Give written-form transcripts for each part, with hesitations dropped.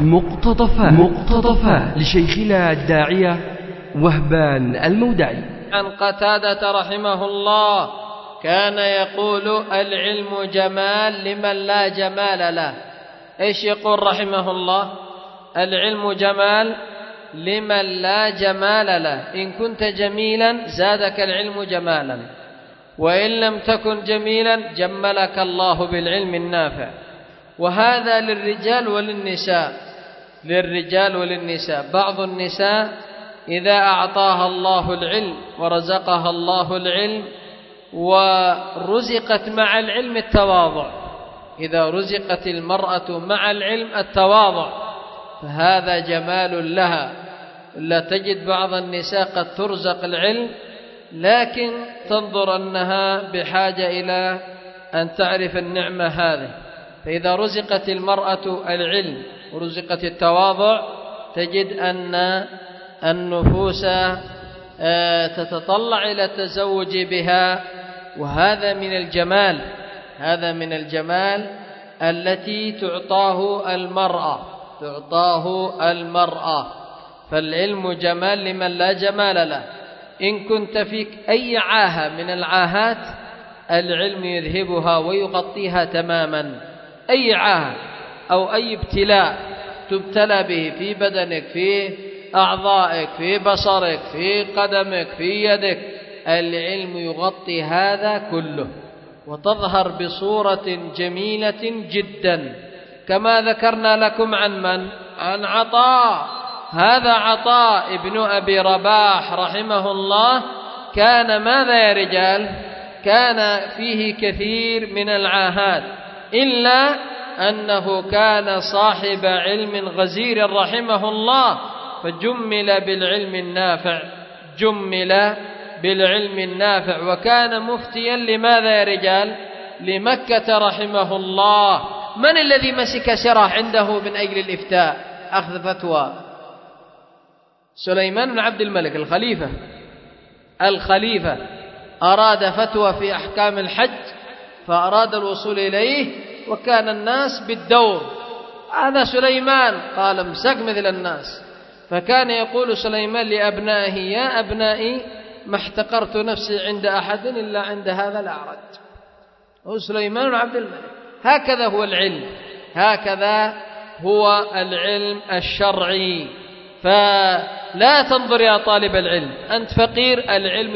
مقتطفات لشيخنا الداعية وهبان المودعي عن قتادة رحمه الله كان يقول العلم جمال لمن لا جمال له. إيش يقول رحمه الله؟ العلم جمال لمن لا جمال له، إن كنت جميلا زادك العلم جمالا، وإن لم تكن جميلا جملك الله بالعلم النافع. وهذا للرجال وللنساء. بعض النساء إذا أعطاها الله العلم ورزقها الله العلم ورزقت مع العلم التواضع، إذا رزقت المرأة مع العلم التواضع فهذا جمال لها. لا تجد بعض النساء قد ترزق العلم لكن تنظر أنها بحاجة إلى أن تعرف النعمة هذه. فإذا رزقت المرأة العلم ورزقت التواضع تجد أن النفوس تتطلع إلى التزوج بها. وهذا من الجمال التي تعطاه المرأة. فالعلم جمال لمن لا جمال له. إن كنت فيك أي عاهة من العاهات العلم يذهبها ويغطيها تماما. أي عاهة أو أي ابتلاء تبتلى به في بدنك، في أعضائك، في بصرك، في قدمك، في يدك، العلم يغطي هذا كله وتظهر بصورة جميلة جدا. كما ذكرنا لكم عن عطاء. هذا عطاء ابن أبي رباح رحمه الله كان ماذا يا رجال؟ كان فيه كثير من العاهات إلا أنه كان صاحب علم غزير رحمه الله، فجمل بالعلم النافع وكان مفتيا لماذا يا رجال؟ لمكة رحمه الله. من الذي مسك سره عنده من أجل الإفتاء أخذ فتوى؟ سليمان بن عبد الملك الخليفة أراد فتوى في أحكام الحج فأراد الوصول إليه وكان الناس بالدور. هذا سليمان قال امسك مثل الناس. فكان يقول سليمان لأبنائه يا أبنائي ما احتقرت نفسي عند أحد إلا عند هذا الأعرج. هو سليمان بن عبد الملك. هكذا هو العلم الشرعي. فلا تنظر يا طالب العلم أنت فقير، العلم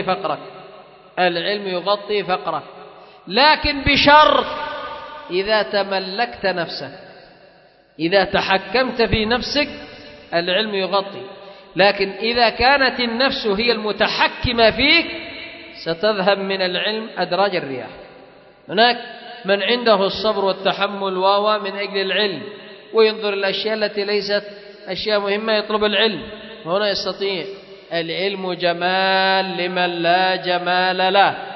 يغطي فقرك، لكن بشرط إذا تملكت نفسك، إذا تحكمت في نفسك العلم يغطي. لكن إذا كانت النفس هي المتحكمة فيك ستذهب من العلم أدراج الرياح. هناك من عنده الصبر والتحمل من أجل العلم وينظر الأشياء التي ليست أشياء مهمة يطلب العلم، هنا يستطيع. العلم جمال لمن لا جمال له.